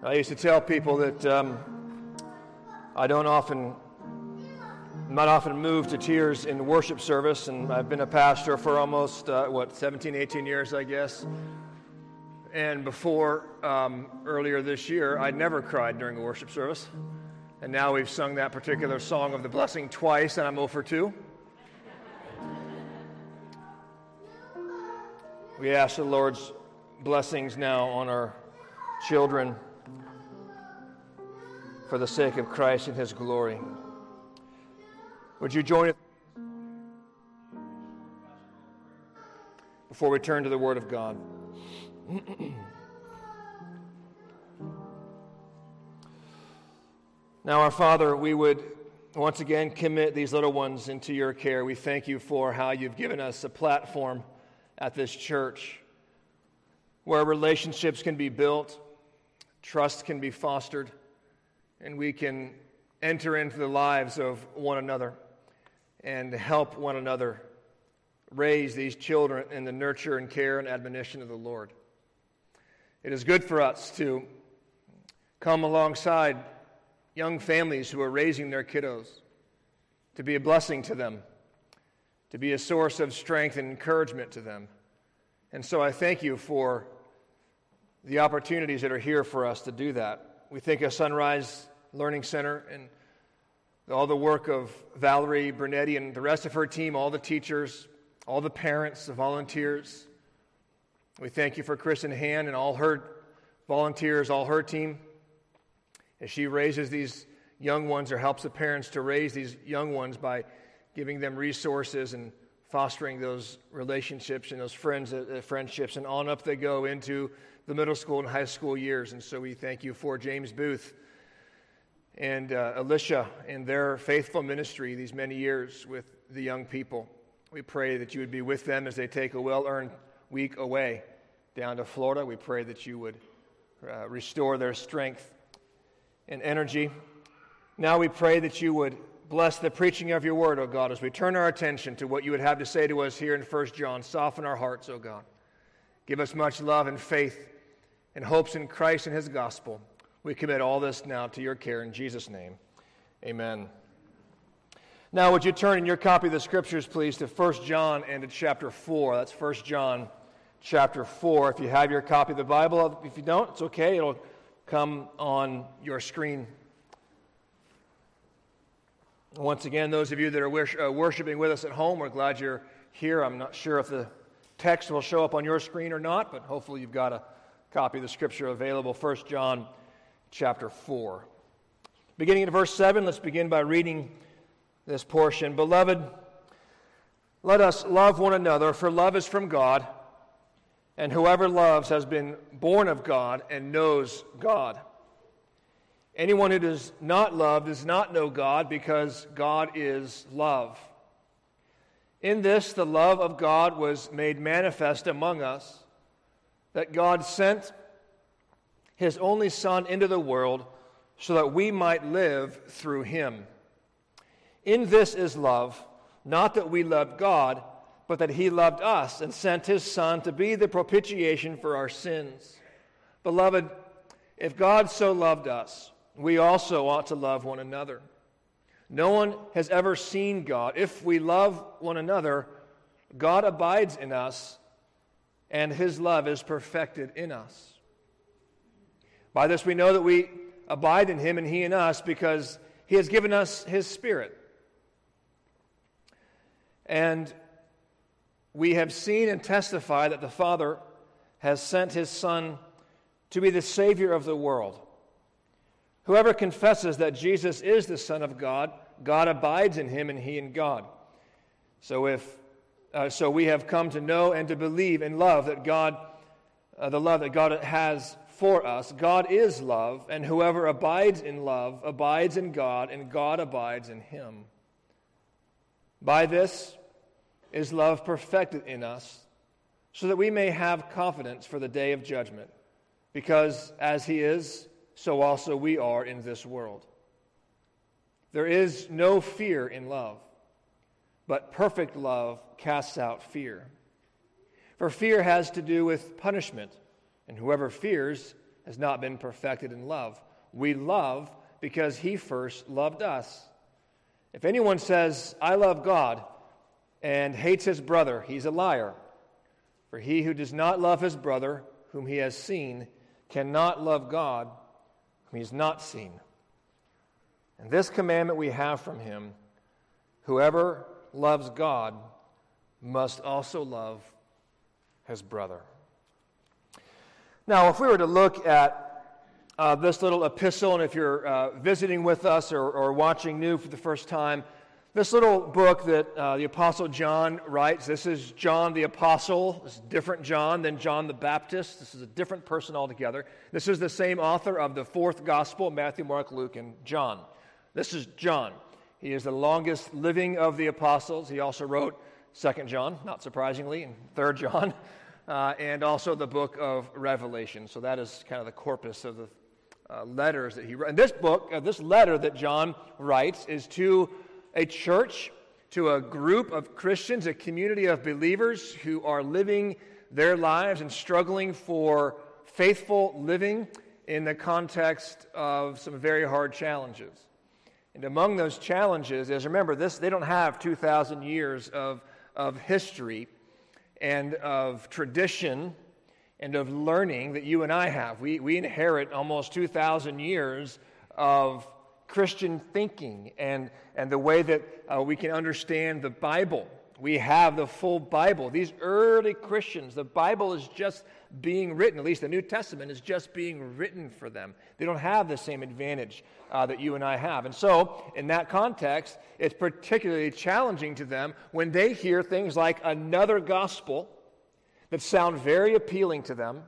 I used to tell people that I'm not often moved to tears in worship service, and I've been a pastor for almost, 17, 18 years, I guess. And before, earlier this year, I'd never cried during a worship service. And now we've sung that particular song of the blessing twice, and I'm 0 for 2. We ask the Lord's blessings now on our children for the sake of Christ and His glory. Would you join us before we turn to the Word of God? Now, our Father, we would once again commit these little ones into your care. We thank you for how you've given us a platform at this church where relationships can be built, trust can be fostered, and we can enter into the lives of one another and help one another raise these children in the nurture and care and admonition of the Lord. It is good for us to come alongside young families who are raising their kiddos, to be a blessing to them, to be a source of strength and encouragement to them. And so I thank you for the opportunities that are here for us to do that. We think of Sunrise Learning Center and all the work of Valerie Bernetti and the rest of her team, all the teachers, all the parents, the volunteers. We thank you for Kristen Han and all her volunteers, all her team, as she raises these young ones or helps the parents to raise these young ones by giving them resources and fostering those relationships and those friendships, and on up they go into the middle school and high school years. And so we thank you for James Booth and Alicia and their faithful ministry these many years with the young people. We pray that you would be with them as they take a well-earned week away down to Florida. We pray that you would restore their strength and energy. Now we pray that you would bless the preaching of your word, O God, as we turn our attention to what you would have to say to us here in 1 John. Soften our hearts, O God. Give us much love and faith and hopes in Christ and His gospel. We commit all this now to your care in Jesus' name. Amen. Now, would you turn in your copy of the Scriptures, please, to 1 John and to chapter 4. That's 1 John chapter 4. If you have your copy of the Bible, if you don't, it's okay. It'll come on your screen. Once again, those of you that are worshiping with us at home, we're glad you're here. I'm not sure if the text will show up on your screen or not, but hopefully you've got a copy of the Scripture available. 1 John chapter 4. Beginning at verse 7, let's begin by reading this portion. Beloved, let us love one another, for love is from God, and whoever loves has been born of God and knows God. Anyone who does not love does not know God, because God is love. In this, the love of God was made manifest among us, that God sent His only Son into the world so that we might live through Him. In this is love, not that we loved God, but that He loved us and sent His Son to be the propitiation for our sins. Beloved, if God so loved us, we also ought to love one another. No one has ever seen God. If we love one another, God abides in us, and His love is perfected in us. By this we know that we abide in Him and He in us, because He has given us His Spirit. And we have seen and testify that the Father has sent His Son to be the Savior of the world. Whoever confesses that Jesus is the Son of God, God abides in him and he in God. So we have come to know and to believe in love that God, the love that God has for us. God is love, and whoever abides in love abides in God, and God abides in him. By this is love perfected in us, so that we may have confidence for the day of judgment, because as He is, so also we are in this world. There is no fear in love, but perfect love casts out fear. For fear has to do with punishment, and whoever fears has not been perfected in love. We love because he first loved us. If anyone says, I love God, and hates his brother, he's a liar. For he who does not love his brother, whom he has seen, cannot love God, whom he has not seen. And this commandment we have from him, whoever loves God must also love his brother. Now, if we were to look at this little epistle, and if you're visiting with us or watching new for the first time, this little book that the Apostle John writes, this is John the Apostle. This is a different John than John the Baptist. This is a different person altogether. This is the same author of the fourth gospel, Matthew, Mark, Luke, and John. This is John. He is the longest living of the apostles. He also wrote 2 John, not surprisingly, and 3 John, and also the book of Revelation. So that is kind of the corpus of the letters that he wrote. And this book, this letter that John writes is to a church, to a group of Christians, a community of believers who are living their lives and struggling for faithful living in the context of some very hard challenges. And among those challenges is, remember, they don't have 2,000 years of history and of tradition and of learning that you and I have. We inherit almost 2,000 years of Christian thinking and the way that we can understand the Bible. We have the full Bible. These early Christians, the Bible is just being written, at least the New Testament is just being written for them. They don't have the same advantage that you and I have. And so, in that context, it's particularly challenging to them when they hear things like another gospel that sound very appealing to them,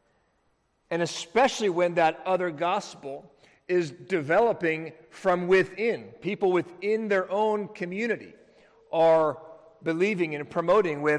and especially when that other gospel is developing from within. People within their own community are believing and promoting with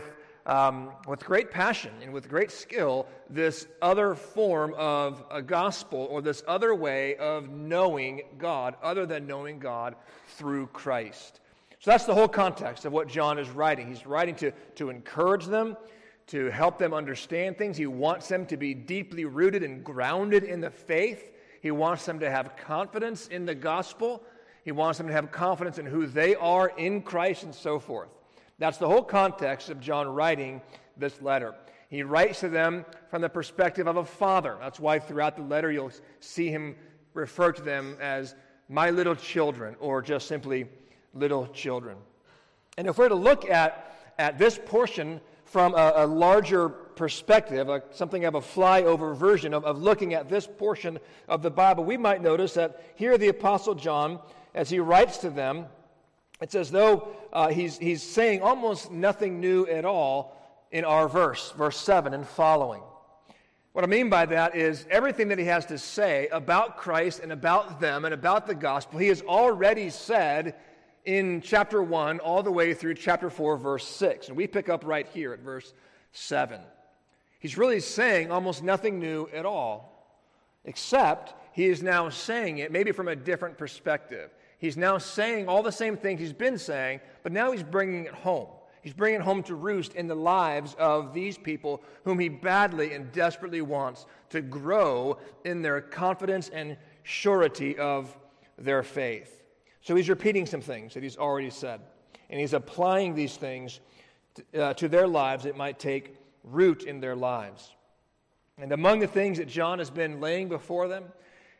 great passion and with great skill this other form of a gospel or this other way of knowing God other than knowing God through Christ. So that's the whole context of what John is writing. He's writing to encourage them, to help them understand things. He wants them to be deeply rooted and grounded in the faith. He wants them to have confidence in the gospel. He wants them to have confidence in who they are in Christ and so forth. That's the whole context of John writing this letter. He writes to them from the perspective of a father. That's why throughout the letter you'll see him refer to them as my little children or just simply little children. And if we're to look at this portion from a larger perspective, something of a flyover version of looking at this portion of the Bible, we might notice that here the Apostle John, as he writes to them, it's as though he's saying almost nothing new at all in our verse 7 and following. What I mean by that is everything that he has to say about Christ and about them and about the gospel, he has already said in chapter 1 all the way through chapter 4, verse 6. And we pick up right here at verse 7. He's really saying almost nothing new at all, except he is now saying it maybe from a different perspective. He's now saying all the same things he's been saying, but now he's bringing it home. He's bringing it home to roost in the lives of these people whom he badly and desperately wants to grow in their confidence and surety of their faith. So he's repeating some things that he's already said, and he's applying these things to their lives that might take root in their lives. And among the things that John has been laying before them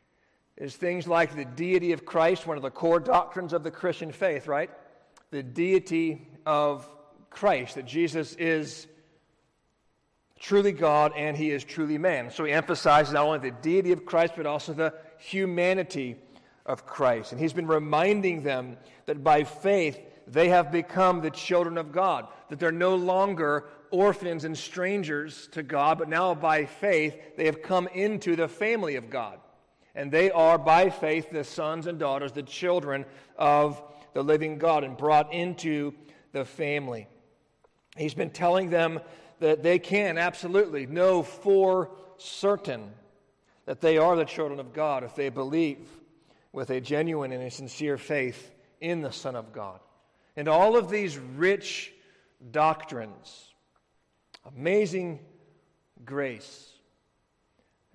is things like the deity of Christ, one of the core doctrines of the Christian faith, right? The deity of Christ, that Jesus is truly God and he is truly man. So he emphasizes not only the deity of Christ, but also the humanity of Christ. And he's been reminding them that by faith they have become the children of God, that they're no longer orphans and strangers to God, but now by faith they have come into the family of God. And they are by faith the sons and daughters, the children of the living God, and brought into the family. He's been telling them that they can absolutely know for certain that they are the children of God if they believe with a genuine and a sincere faith in the Son of God. And all of these rich doctrines, amazing grace,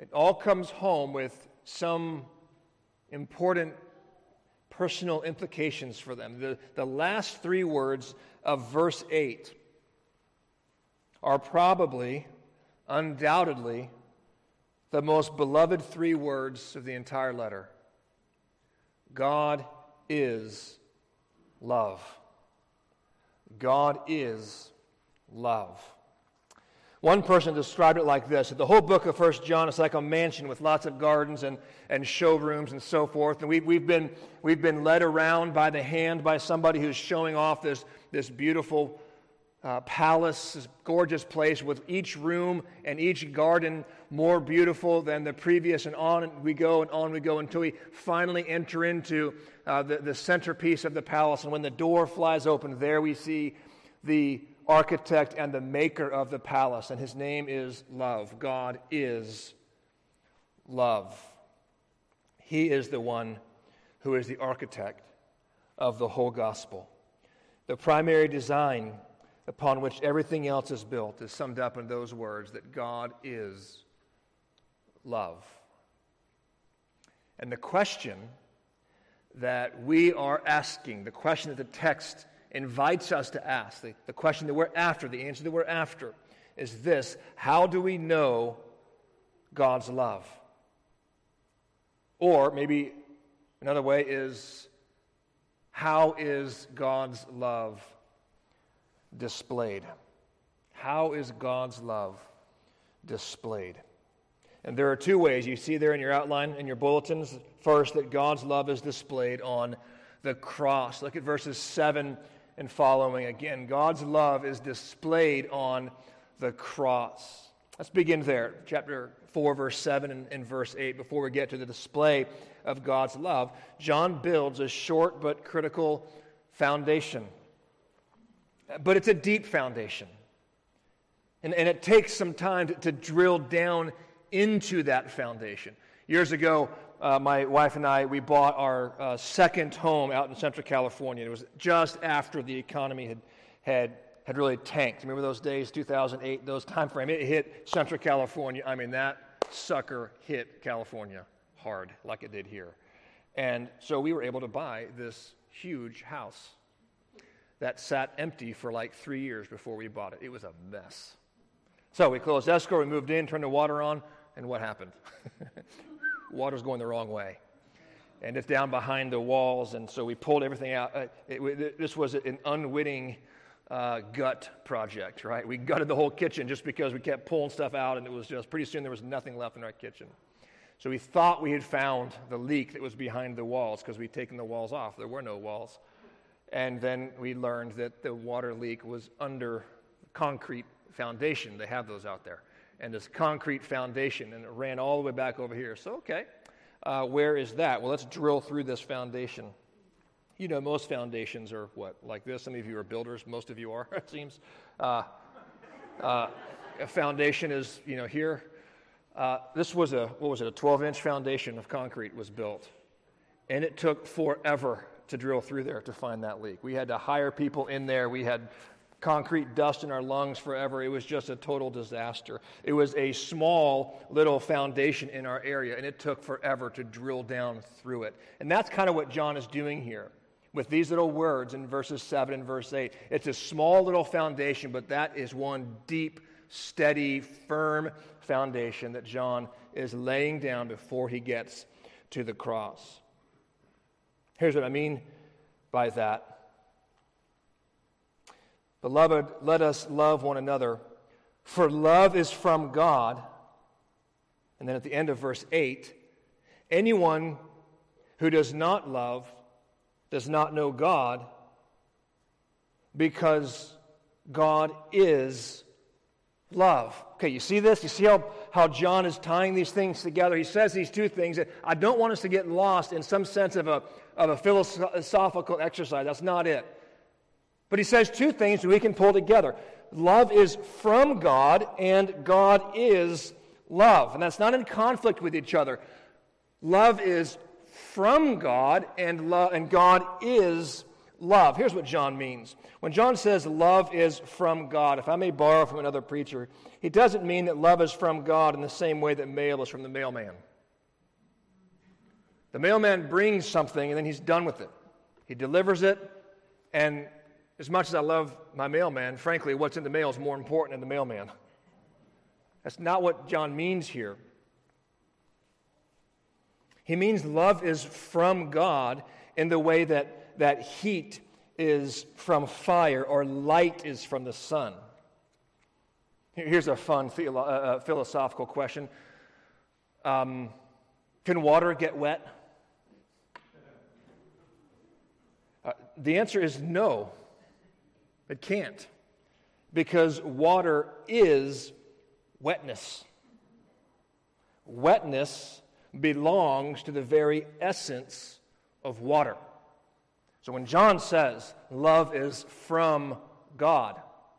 It all comes home with some important personal implications for them. The last three words of verse 8 are probably, undoubtedly, the most beloved three words of the entire letter. God is love. God is love. One person described it like this: the whole book of 1 John is like a mansion with lots of gardens and showrooms and so forth. And we've been led around by the hand by somebody who's showing off this beautiful palace, this gorgeous place with each room and each garden more beautiful than the previous. And on we go until we finally enter into the centerpiece of the palace. And when the door flies open, there we see the architect and the maker of the palace, and his name is love. God is love. He is the one who is the architect of the whole gospel. The primary design upon which everything else is built is summed up in those words, that God is love. And the question that we are asking, the question that the text invites us to ask, the question that we're after, the answer that we're after, is this: how do we know God's love? Or maybe another way is, how is God's love displayed? How is God's love displayed? And there are two ways. You see there in your outline, in your bulletins, first, that God's love is displayed on the cross. Look at verses 7 and following again. God's love is displayed on the cross. Let's begin there. Chapter 4, verse 7 and verse 8. Before we get to the display of God's love, John builds a short but critical foundation. But it's a deep foundation. And it takes some time to drill down into that foundation. Years ago, my wife and I, we bought our second home out in Central California. It was just after the economy had really tanked. Remember those days, 2008, those time frame? It hit Central California. I mean, that sucker hit California hard, like it did here. And so we were able to buy this huge house that sat empty for like 3 years before we bought it. It was a mess. So we closed escrow, we moved in, turned the water on, and what happened? Water's going the wrong way. And it's down behind the walls, and so we pulled everything out. This was an unwitting gut project, right? We gutted the whole kitchen just because we kept pulling stuff out, and it was just, pretty soon there was nothing left in our kitchen. So we thought we had found the leak that was behind the walls because we'd taken the walls off. There were no walls. And then we learned that the water leak was under concrete foundation. They have those out there. And this concrete foundation, and it ran all the way back over here. So, okay, where is that? Well, let's drill through this foundation. You know, most foundations are what, like this? Some of you are builders. Most of you are, it seems. A foundation is, here. This was a 12-inch foundation of concrete was built. And it took forever to drill through there to find that leak. We had to hire people in there. We had concrete dust in our lungs forever. It was just a total disaster. It was a small little foundation in our area, and it took forever to drill down through it. And that's kind of what John is doing here with these little words in verses 7 and verse 8. It's a small little foundation, but that is one deep, steady, firm foundation that John is laying down before he gets to the cross. Here's what I mean by that. Beloved, let us love one another, for love is from God. And then at the end of verse 8, anyone who does not love does not know God, because God is love. Okay, you see this? You see how John is tying these things together? He says these two things that I don't want us to get lost in some sense of a philosophical exercise. That's not it. But he says two things that we can pull together. Love is from God, and God is love. And that's not in conflict with each other. Love is from God, and God is love. Here's what John means. When John says love is from God, if I may borrow from another preacher, he doesn't mean that love is from God in the same way that mail is from the mailman. The mailman brings something and then he's done with it. He delivers it, and as much as I love my mailman, frankly, what's in the mail is more important than the mailman. That's not what John means here. He means love is from God in the way that heat is from fire or light is from the sun. Here's a fun philosophical question. Can water get wet? The answer is no. It can't. Because water is wetness. Wetness belongs to the very essence of water. So when John says love is from God,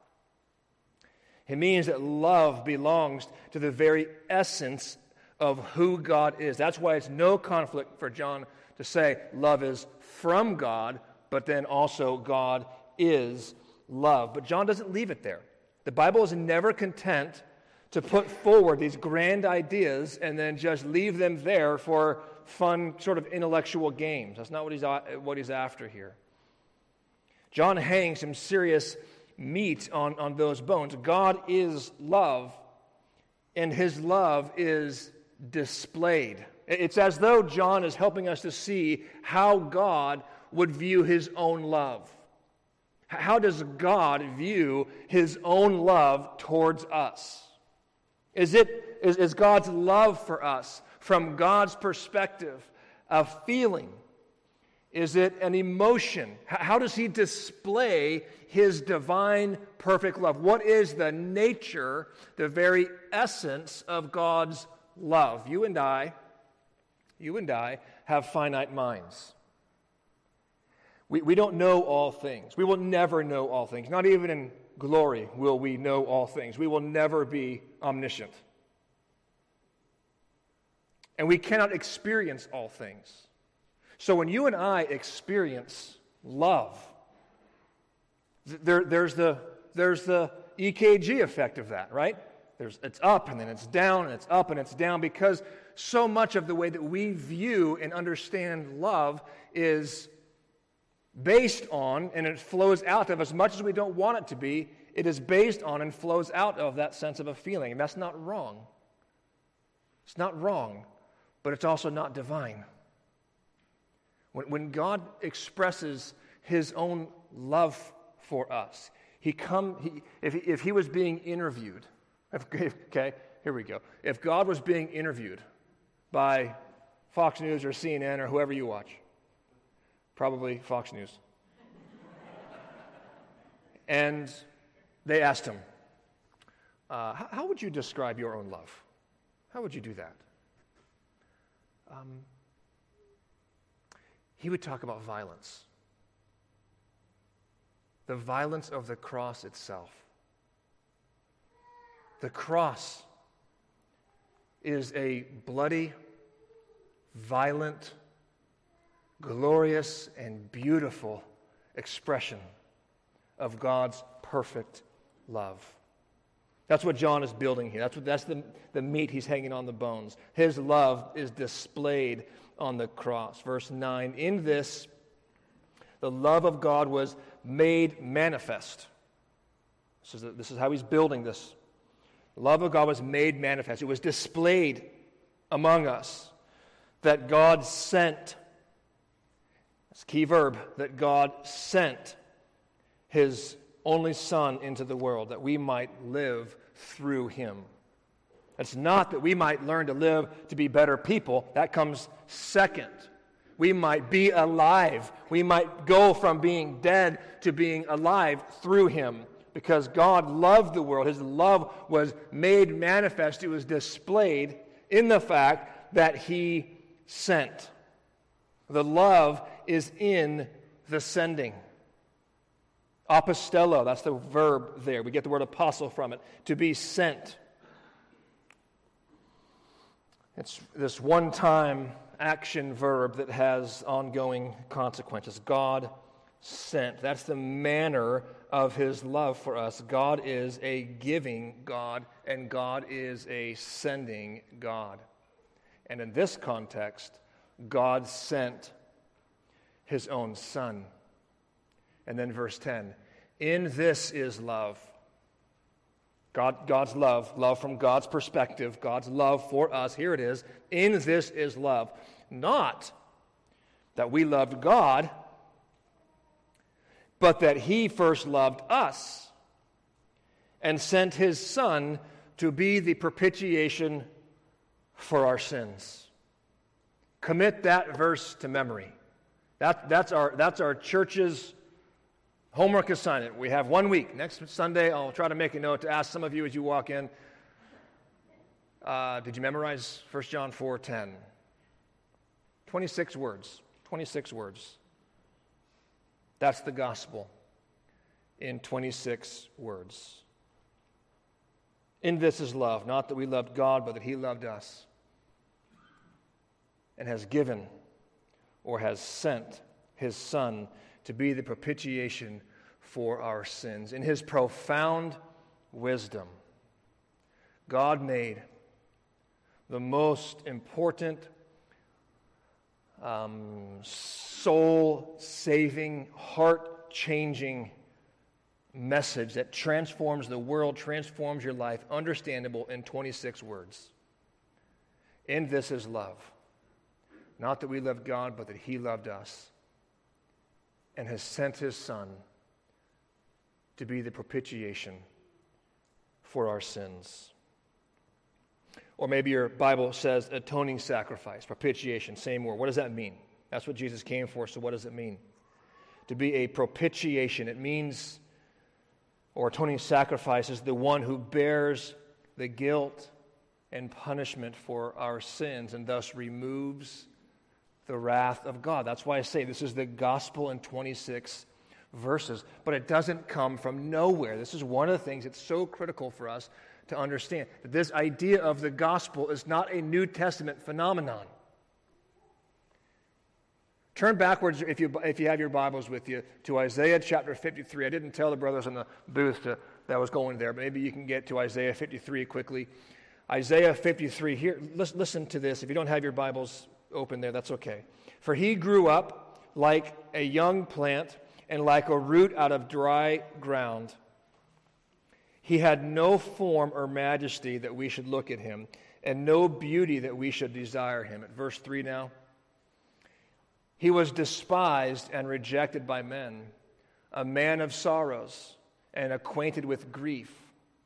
he means that love belongs to the very essence of who God is. That's why it's no conflict for John to say love is from God, but then also God is love. But John doesn't leave it there. The Bible is never content to put forward these grand ideas and then just leave them there for fun sort of intellectual games. That's not what he's after here. John hangs some serious meat on those bones. God is love, and his love is displayed. It's as though John is helping us to see how God would view his own love. How does God view his own love towards us? Is God's love for us, from God's perspective, a feeling? Is it an emotion? How does he display his divine, perfect love? What is the nature, the very essence of God's love? You and I have finite minds. We don't know all things. We will never know all things. Not even in glory will we know all things. We will never be omniscient. And we cannot experience all things. So when you and I experience love, there's the EKG effect of that, right? It's up and then it's down and it's up and it's down, because so much of the way that we view and understand love is based on, and it flows out of, as much as we don't want it to be, it is based on and flows out of that sense of a feeling. And that's not wrong. It's not wrong, but it's also not divine. When God expresses his own love for us, if he was being interviewed, okay, here we go. If God was being interviewed by Fox News or CNN or whoever you watch, probably Fox News, and they asked him, how would you describe your own love? How would you do that? He would talk about violence. The violence of the cross itself. The cross is a bloody, violent, glorious, and beautiful expression of God's perfect love. That's what John is building here. That's the meat he's hanging on the bones. His love is displayed on the cross. Verse 9, in this, the love of God was made manifest. This is how he's building this. The love of God was made manifest. It was displayed among us that God sent, that's a key verb, that God sent his only Son into the world, that we might live through him. It's not that we might learn to live to be better people. That comes second. We might be alive. We might go from being dead to being alive through him, because God loved the world. His love was made manifest. It was displayed in the fact that he sent. The love is in the sending. Apostello, that's the verb there. We get the word apostle from it. To be sent. It's this one-time action verb that has ongoing consequences. God sent. That's the manner of his love for us. God is a giving God, and God is a sending God. And in this context, God sent his own Son. And then verse 10, in this is love. God's love from God's perspective, God's love for us. Here it is. In this is love. Not that we loved God, but that he first loved us and sent his Son to be the propitiation for our sins. Commit that verse to memory. That's our church's homework assignment. We have 1 week. Next Sunday, I'll try to make a note to ask some of you as you walk in, did you memorize 1 John 4:10? 26 words. 26 words. That's the gospel in 26 words. In this is love, not that we loved God, but that he loved us and has given or has sent his Son to be the propitiation for our sins. In his profound wisdom, God made the most important, soul-saving, heart-changing message that transforms the world, transforms your life, understandable in 26 words. In this is love. Not that we loved God, but that he loved us and has sent his Son to be the propitiation for our sins. Or maybe your Bible says atoning sacrifice, propitiation, same word. What does that mean? That's what Jesus came for, so what does it mean? To be a propitiation, it means, or atoning sacrifice is the one who bears the guilt and punishment for our sins and thus removes the wrath of God. That's why I say this is the gospel in 26 verses, but it doesn't come from nowhere. This is one of the things that's so critical for us to understand, that this idea of the gospel is not a New Testament phenomenon. Turn backwards, if you have your Bibles with you, to Isaiah chapter 53. I didn't tell the brothers in the booth that was going there, but maybe you can get to Isaiah 53 quickly. Isaiah 53, here, listen to this. If you don't have your Bibles open there, that's okay. For he grew up like a young plant and like a root out of dry ground. He had no form or majesty that we should look at him, and no beauty that we should desire him. At verse 3 now. He was despised and rejected by men, a man of sorrows and acquainted with grief.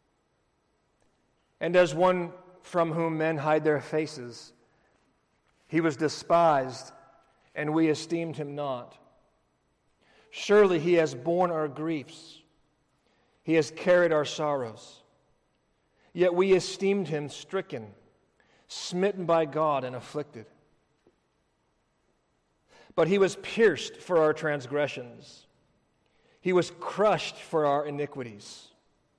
And as one from whom men hide their faces, he was despised, and we esteemed him not. Surely he has borne our griefs. He has carried our sorrows. Yet we esteemed him stricken, smitten by God, and afflicted. But he was pierced for our transgressions. He was crushed for our iniquities.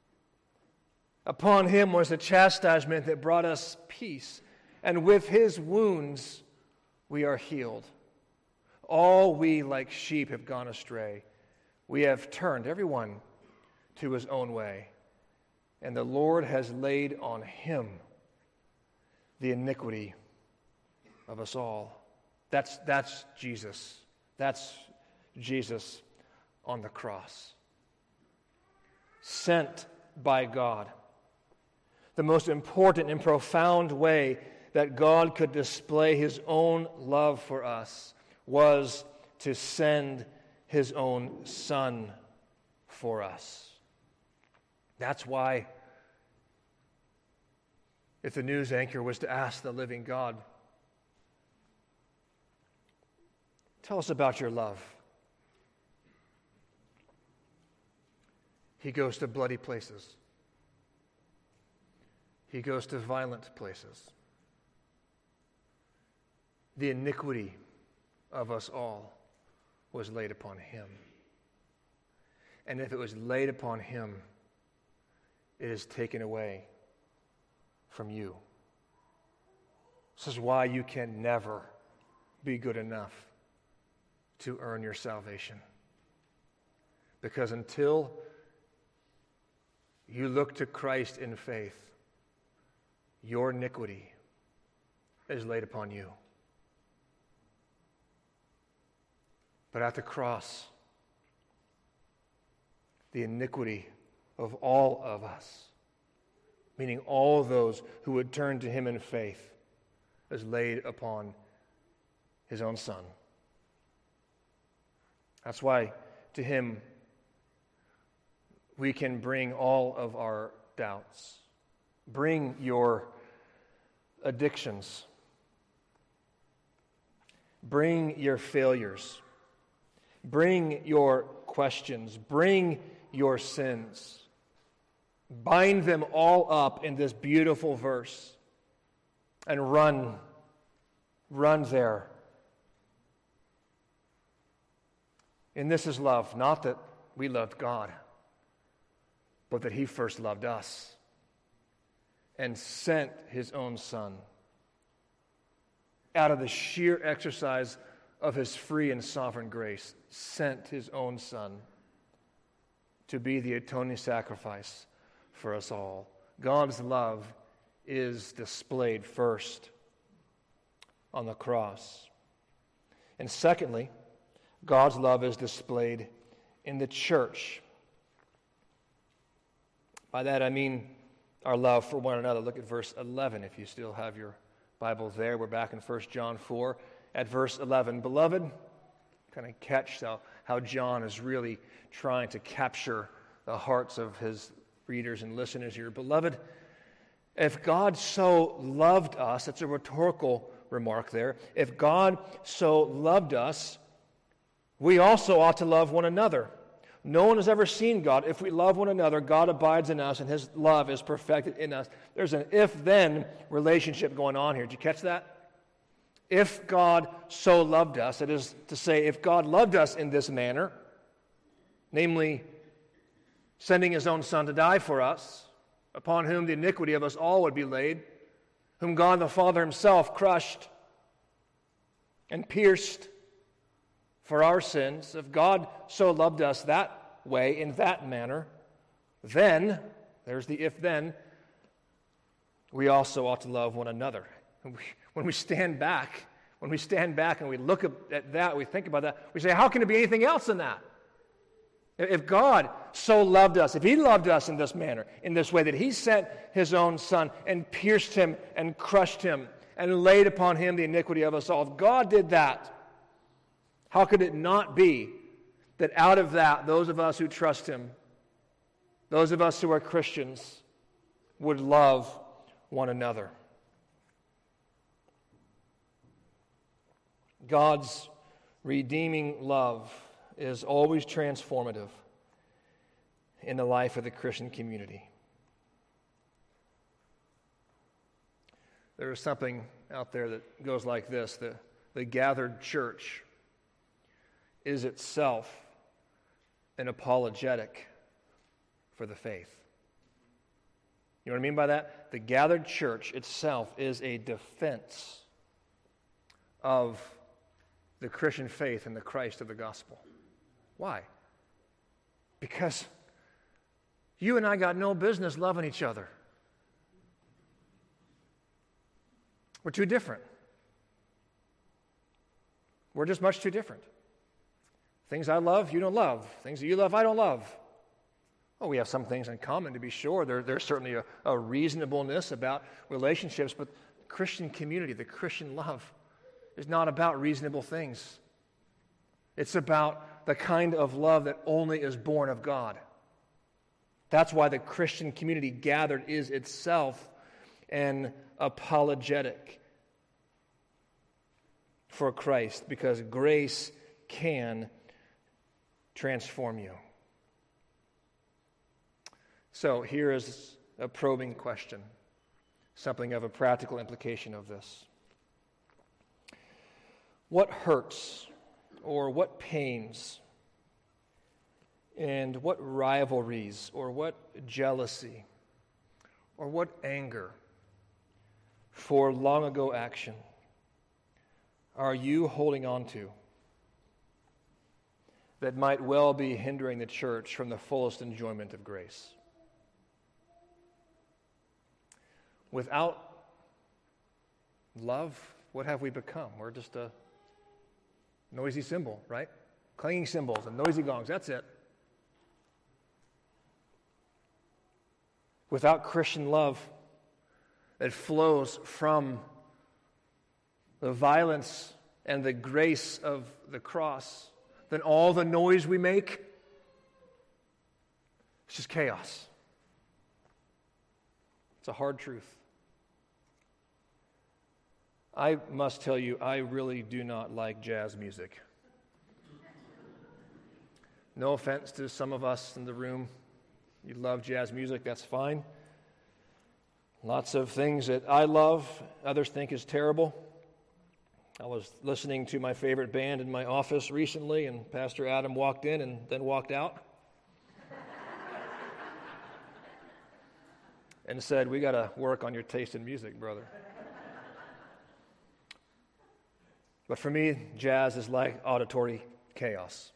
Upon him was the chastisement that brought us peace, and with his wounds we are healed. All we like sheep have gone astray. We have turned, everyone, to his own way, and the Lord has laid on him the iniquity of us all. That's Jesus. That's Jesus on the cross. Sent by God. The most important and profound way that God could display his own love for us was to send his own Son for us. That's why if the news anchor was to ask the living God, tell us about your love, he goes to bloody places. He goes to violent places. The iniquity of us all was laid upon him. And if it was laid upon him, it is taken away from you. This is why you can never be good enough to earn your salvation. Because until you look to Christ in faith, your iniquity is laid upon you. But at the cross, the iniquity of all of us, meaning all those who would turn to him in faith, is laid upon his own Son. That's why to him we can bring all of our doubts. Bring your addictions. Bring your failures. Bring your questions. Bring your sins. Bind them all up in this beautiful verse and run there. And this is love, not that we loved God, but that he first loved us and sent his own Son out of the sheer exercise of his free and sovereign grace, sent his own Son to be the atoning sacrifice for us all. God's love is displayed first on the cross. And secondly, God's love is displayed in the church. By that I mean our love for one another. Look at verse 11 if you still have your Bible there. We're back in 1 John 4 at verse 11. Beloved, kind of catch how John is really trying to capture the hearts of his readers and listeners here. Beloved, if God so loved us, that's a rhetorical remark there. If God so loved us, we also ought to love one another. No one has ever seen God. If we love one another, God abides in us and his love is perfected in us. There's an if-then relationship going on here. Did you catch that? If God so loved us, that is to say, if God loved us in this manner, namely sending his own Son to die for us, upon whom the iniquity of us all would be laid, whom God the Father himself crushed and pierced for our sins, if God so loved us that way, in that manner, then, there's the if-then, we also ought to love one another. When we stand back and we look at that, we think about that, we say, how can it be anything else than that? If God so loved us, if he loved us in this manner, in this way, that he sent his own Son and pierced him and crushed him and laid upon him the iniquity of us all, if God did that, how could it not be that out of that, those of us who trust him, those of us who are Christians, would love one another? God's redeeming love is always transformative in the life of the Christian community. There is something out there that goes like this: the gathered church is itself an apologetic for the faith. You know what I mean by that? The gathered church itself is a defense of the Christian faith and the Christ of the gospel. Why? Because you and I got no business loving each other. We're too different. We're just much too different. Things I love, you don't love. Things that you love, I don't love. Well, we have some things in common, to be sure. There's certainly a reasonableness about relationships, but the Christian community, the Christian love, is not about reasonable things. It's about the kind of love that only is born of God. That's why the Christian community gathered is itself an apologetic for Christ, because grace can transform you. So here is a probing question, something of a practical implication of this. What hurts or what pains and what rivalries or what jealousy or what anger for long ago action are you holding on to that might well be hindering the church from the fullest enjoyment of grace. Without love, what have we become? We're just a noisy cymbal, right? Clanging cymbals and noisy gongs, that's it. Without Christian love that flows from the violence and the grace of the cross, then all the noise we make, it's just chaos. It's a hard truth. I must tell you, I really do not like jazz music. No offense to some of us in the room. You love jazz music, that's fine. Lots of things that I love, others think is terrible. I was listening to my favorite band in my office recently, and Pastor Adam walked in and then walked out and said, "We got to work on your taste in music, brother." But for me, jazz is like auditory chaos.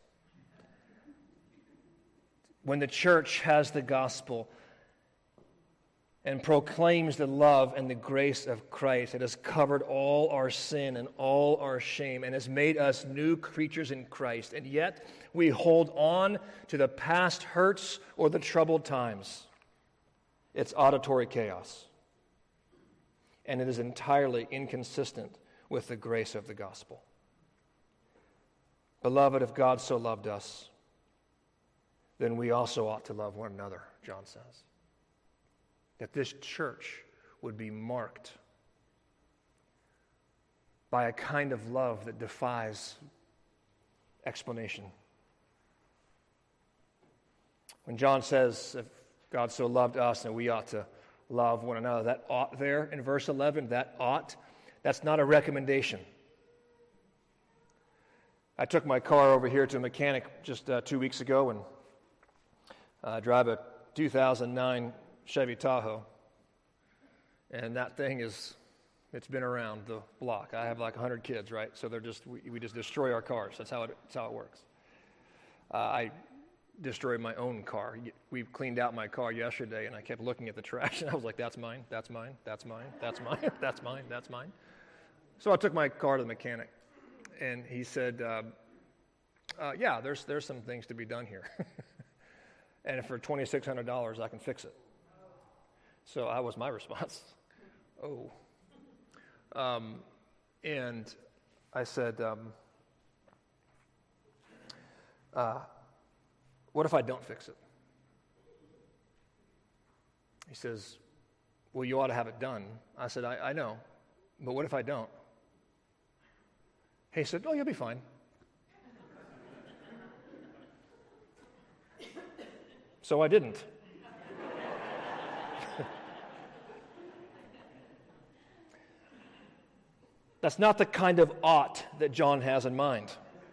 When the church has the gospel and proclaims the love and the grace of Christ, it has covered all our sin and all our shame and has made us new creatures in Christ. And yet we hold on to the past hurts or the troubled times. It's auditory chaos. And it is entirely inconsistent with the grace of the gospel. Beloved, if God so loved us, then we also ought to love one another, John says. That this church would be marked by a kind of love that defies explanation. When John says, if God so loved us, then we ought to love one another, that ought there in verse 11, that ought, that's not a recommendation. I took my car over here to a mechanic just 2 weeks ago and drive a 2009 Chevy Tahoe, and that thing it's been around the block. I have like 100 kids, right? So we just destroy our cars. That's how it works. I destroyed my own car. We cleaned out my car yesterday, and I kept looking at the trash, and I was like, "That's mine. That's mine. That's mine. That's mine. That's mine. That's mine." So I took my car to the mechanic, and he said, "Yeah, there's some things to be done here." And for $2,600, I can fix it. So that was my response. Oh. And I said, what if I don't fix it? He says, well, you ought to have it done. I said, I know, but what if I don't? He said, oh, you'll be fine. So I didn't. That's not the kind of ought that John has in mind.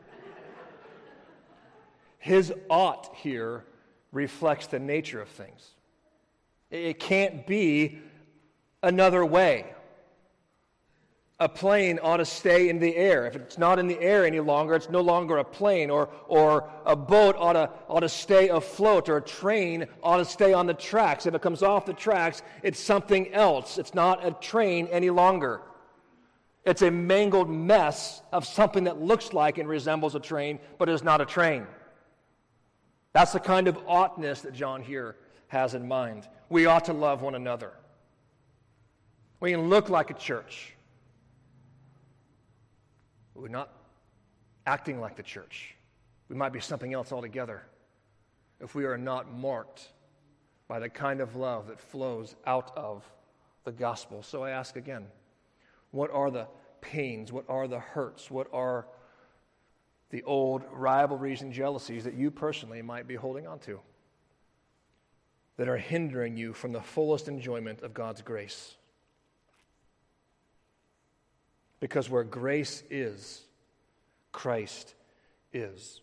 His ought here reflects the nature of things. It can't be another way. A plane ought to stay in the air. If it's not in the air any longer, it's no longer a plane. Or a boat ought to stay afloat, or a train ought to stay on the tracks. If it comes off the tracks, it's something else. It's not a train any longer. It's a mangled mess of something that looks like and resembles a train, but is not a train. That's the kind of oughtness that John here has in mind. We ought to love one another. We can look like a church, but we're not acting like the church. We might be something else altogether if we are not marked by the kind of love that flows out of the gospel. So I ask again, what are the pains? What are the hurts? What are the old rivalries and jealousies that you personally might be holding on to that are hindering you from the fullest enjoyment of God's grace? Because where grace is, Christ is.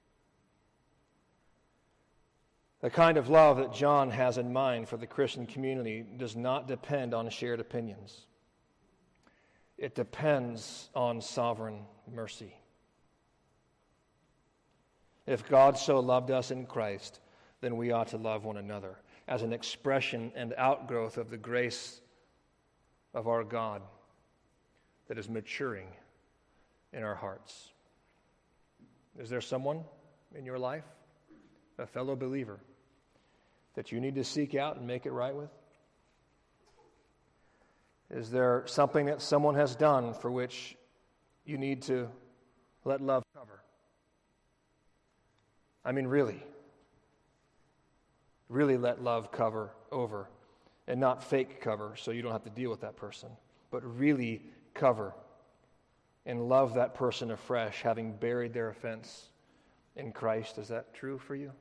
The kind of love that John has in mind for the Christian community does not depend on shared opinions. It depends on sovereign mercy. If God so loved us in Christ, then we ought to love one another as an expression and outgrowth of the grace of our God that is maturing in our hearts. Is there someone in your life, a fellow believer, that you need to seek out and make it right with? Is there something that someone has done for which you need to let love cover? I mean, really let love cover over and not fake cover so you don't have to deal with that person, but really cover and love that person afresh, having buried their offense in Christ. Is that true for you?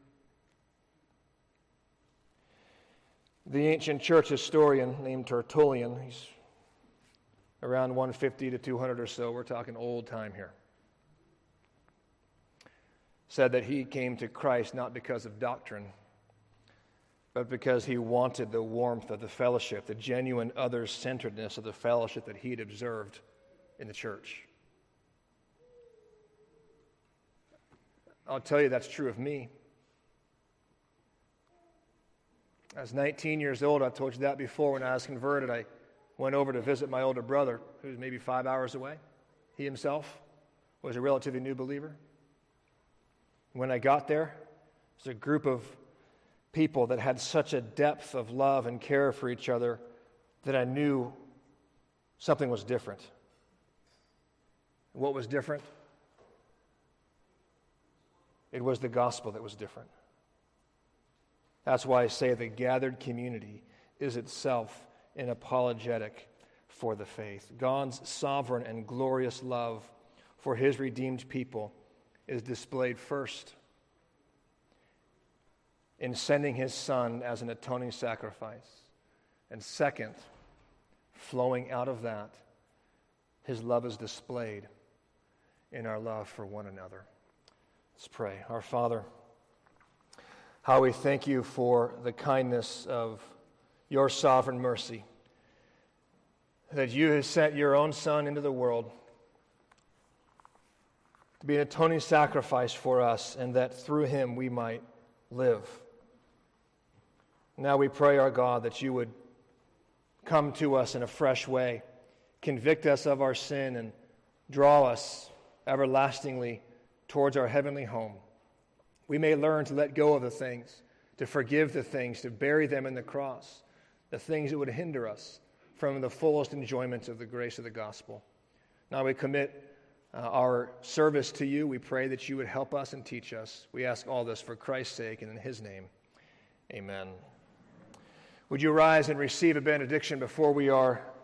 The ancient church historian named Tertullian, he's around 150 to 200 or so, we're talking old time here, said that he came to Christ not because of doctrine, but because he wanted the warmth of the fellowship, the genuine other-centeredness of the fellowship that he'd observed in the church. I'll tell you that's true of me. I was 19 years old. I told you that before. When I was converted, I went over to visit my older brother, who was maybe 5 hours away. He himself was a relatively new believer. When I got there, it was a group of people that had such a depth of love and care for each other that I knew something was different. What was different? It was the gospel that was different. That's why I say the gathered community is itself an apologetic for the faith. God's sovereign and glorious love for his redeemed people is displayed first in sending his Son as an atoning sacrifice, and second, flowing out of that, his love is displayed in our love for one another. Let's pray. Our Father, how we thank you for the kindness of your sovereign mercy, that you have sent your own Son into the world to be an atoning sacrifice for us, and that through him we might live. Now we pray, our God, that you would come to us in a fresh way, convict us of our sin, and draw us everlastingly towards our heavenly home. We may learn to let go of the things, to forgive the things, to bury them in the cross, the things that would hinder us from the fullest enjoyment of the grace of the gospel. Now we commit our service to you. We pray that you would help us and teach us. We ask all this for Christ's sake and in his name. Amen. Would you rise and receive a benediction before we are